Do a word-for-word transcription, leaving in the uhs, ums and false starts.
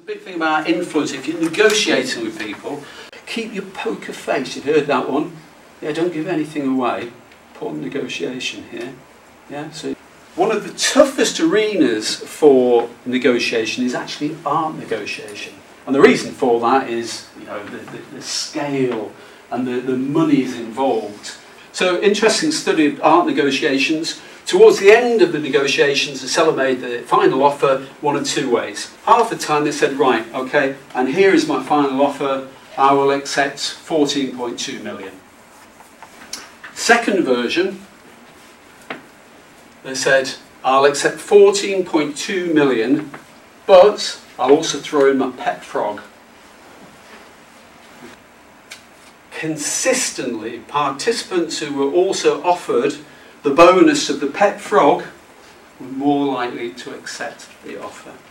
big thing about influence, if you're negotiating with people, keep your poker face. You've heard that one. Yeah, don't give anything away. Important negotiation here. Yeah, so one of the toughest arenas for negotiation is actually art negotiation. And the reason for that is, you know, the, the, the scale and the, the monies involved. So, interesting study of art negotiations. Towards the end of the negotiations, the seller made the final offer one of two ways. Half the time they said, right, okay, and here is my final offer, I will accept fourteen point two million. Second version, they said, I'll accept fourteen point two million, but I'll also throw in my pet frog. Consistently, participants who were also offered the bonus of the pet frog were more likely to accept the offer.